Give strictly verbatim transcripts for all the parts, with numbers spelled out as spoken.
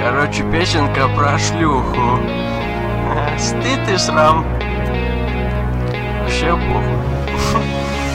Короче, песенка про шлюху. Стыд и срам. Вообще похуй.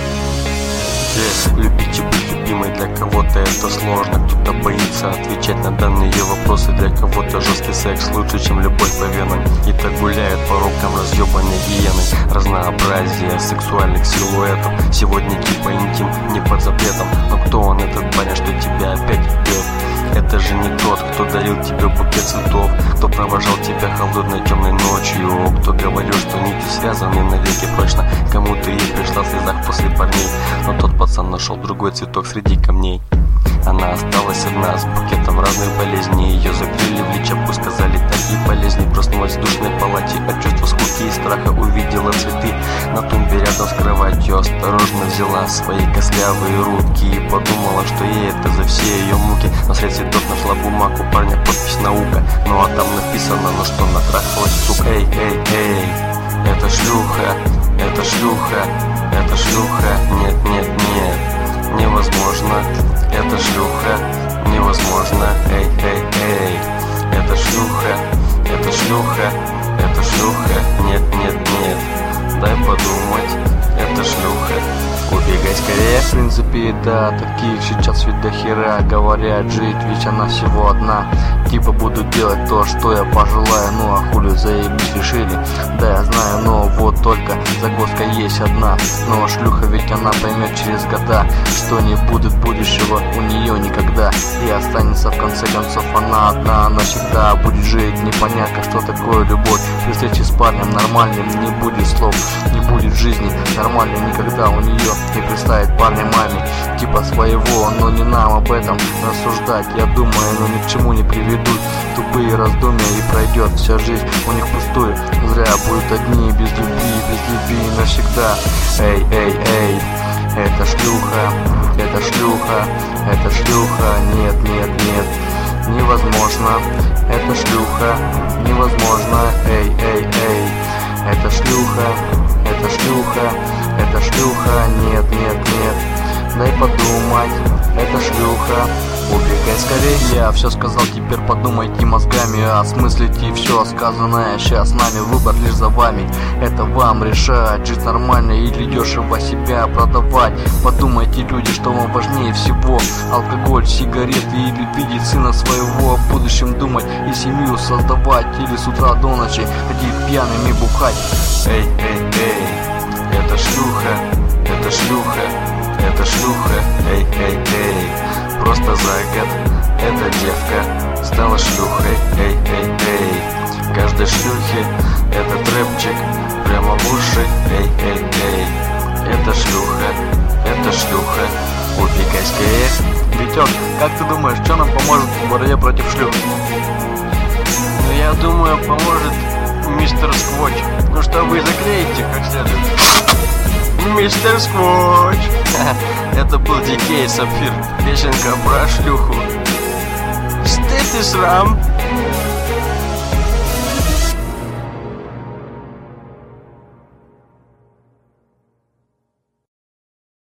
Любить и быть любимой, для кого-то это сложно. Кто-то боится отвечать на данные вопросы. Для кого-то жесткий секс лучше, чем любовь по венам. И так гуляют по рукам разъебанные гиены. Разнообразие сексуальных силуэтов. Сегодня типа интим не под запретом. Но кто он, этот парень, что тебя опять бьет? Это же не тот, кто дарил тебе букет цветов, кто провожал тебя холодной темной ночью, кто говорил, что нити связаны навеки прочно. Кому-то и пришла в слезах после парней, но тот пацан нашел другой цветок среди камней. Она осталась одна с букетом разных болезней. Ее закрыли в лечебку, сказали, такие болезни. Проснулась в душной палате от чувства скуки и страха. Увидела цветы на тумбе рядом с кроватью. Осторожно взяла свои костлявые руки и подумала, что ей это за все ее муки. На среди цветов нашла бумагу, парня подпись наука. Ну а там написано, ну что натрахалась, сука. Эй, эй, эй, это шлюха, это шлюха, это шлюха. Нет, нет, нет, невозможно. Это шлюха, невозможно. Эй, эй, эй, это шлюха, это шлюха, это шлюха. Нет, нет, нет, дай подумать, это шлюха. Убегай скорее. В принципе, да, таких сейчас ведь до хера. Говорят, жить, ведь она всего одна. Типа буду делать то, что я пожелаю. Ну а хули заебись решили. Да, я знаю, но вот только загвоздка есть одна. Но шлюха ведь она поймет через года, что не будет будущего у нее никогда. И останется в конце концов она одна навсегда. Будет жить непонятно, что такое любовь. При встрече с парнем нормальным не будет слов, не будет жизни нормальной никогда у нее. Не представить парня маме, типа своего, но не нам об этом рассуждать. Я думаю, но ни к чему не приведут тупые раздумья, и пройдет вся жизнь у них пустую. Зря будут одни, без любви, без любви навсегда. Эй, эй, эй, это шлюха, это шлюха, это шлюха. Нет, нет, нет, невозможно. Это шлюха, невозможно. Эй, эй, эй, это шлюха, это шлюха, это шлюха. Нет, нет, нет, дай подумать, это шлюха. Убегай скорее. Я все сказал, теперь подумайте мозгами, осмыслите все сказанное. Сейчас с нами выбор лишь за вами. Это вам решать, жить нормально или дешево себя продавать. Подумайте, люди, что вам важнее всего: алкоголь, сигареты или видеть сына своего. О будущем думать и семью создавать, или с утра до ночи ходить пьяными бухать. Эй, эй, эй, это шлюха, это шлюха, это шлюха. Эй, эй, эй, просто за год эта девка стала шлюхой. Эй, эй, эй, каждой шлюхе этот рэпчик прямо в уши. Эй, эй, эй, это шлюха, это шлюха. Убегай скорее. Витек, как ты думаешь, что нам поможет в борьбе против шлюх? Ну я думаю, поможет мистер Скотч. Ну что, вы заклеите как следует. Мистер Скотч. Это был ди кей Сапфир. Песенка про шлюху. Стыд и срам.